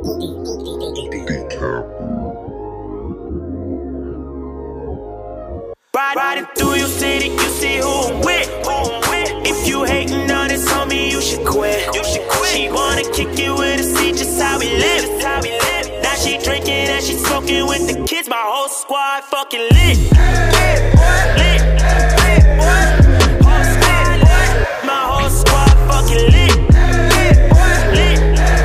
Riding through your city, you see who I'm with. If you hating on this homie, you should quit. She wanna kick it with us, see just how we live. Now she drinking and she smoking with the kids. My whole squad fucking lit. Lit. My whole squad fucking lit. Lit.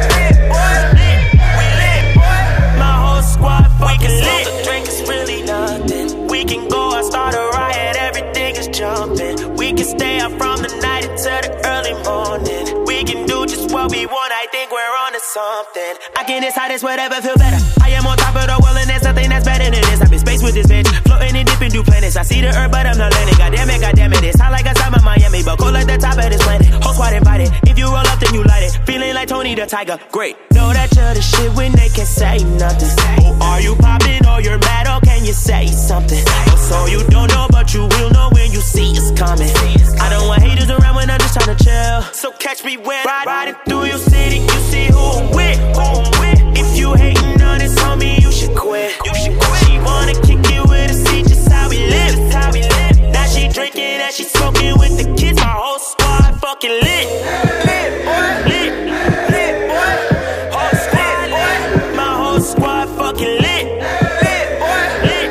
We lit. My whole squad fucking lit. The drink is really nothing. We can go and start a riot, everything is jumping. We can stay up from the night until the early morning. We can do just what we want, I think we're on to something. I can decide this, whatever feel better. I am on top of the world and there's nothing that's better than this. I'm in space with this bitch, floating and dipping through planets. I see the earth but I'm not landing. Goddamn it, it's hot like a summer Miami, but cold like the top of this planet. Whole squad invited, if you roll up then you light it. Feeling like Tony the Tiger, great. Know that you're the shit when they can't say nothing. Oh, are you popping or you're mad or can you say something? Oh, so you don't know but you will know when you see us coming. I don't want haters around when I'm just trying to chill. So catch me when riding through your city, you see who I'm with. If you hating on this homie, you should quit. She wanna kick it with us, see just how we live. Now she drinking and she smoking with the kids. My whole squad fucking lit. Lit. Whole squad lit. My whole squad fucking lit. Lit.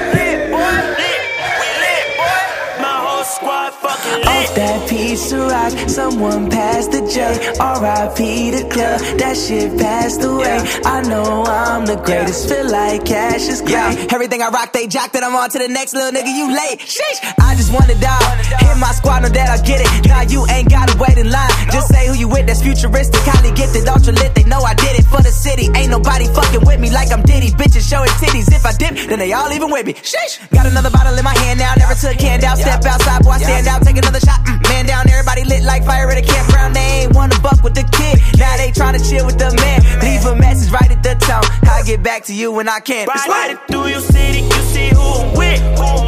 We lit. My whole squad fucking lit. Off that piece of rock, someone passed the J. R.I.P. the club, that shit passed away. I know I'm the greatest, feel like cash is great. Everything I rock, they jock, that I'm on to the next, little nigga, you late. Sheesh, I just wanna die. Hit my squad, know that I get it. Nah, you ain't gotta wait in line. Just say who you with, that's futuristic. Highly gifted, ultra lit, they know I did it for the city. Ain't nobody fucking with me like I'm Diddy. Bitches showing titties, if I dip, then they all even with me. Sheesh, got another bottle in my hand now, never took hand out. Step outside, boy, I stand out, take another shot. Man down, everybody lit like fire at a campground. They ain't wanna buck with the kid, now they tryna chill with the man. Leave a message right at the tone, I'll get back to you when I can. Riding through your city, you see who I'm with.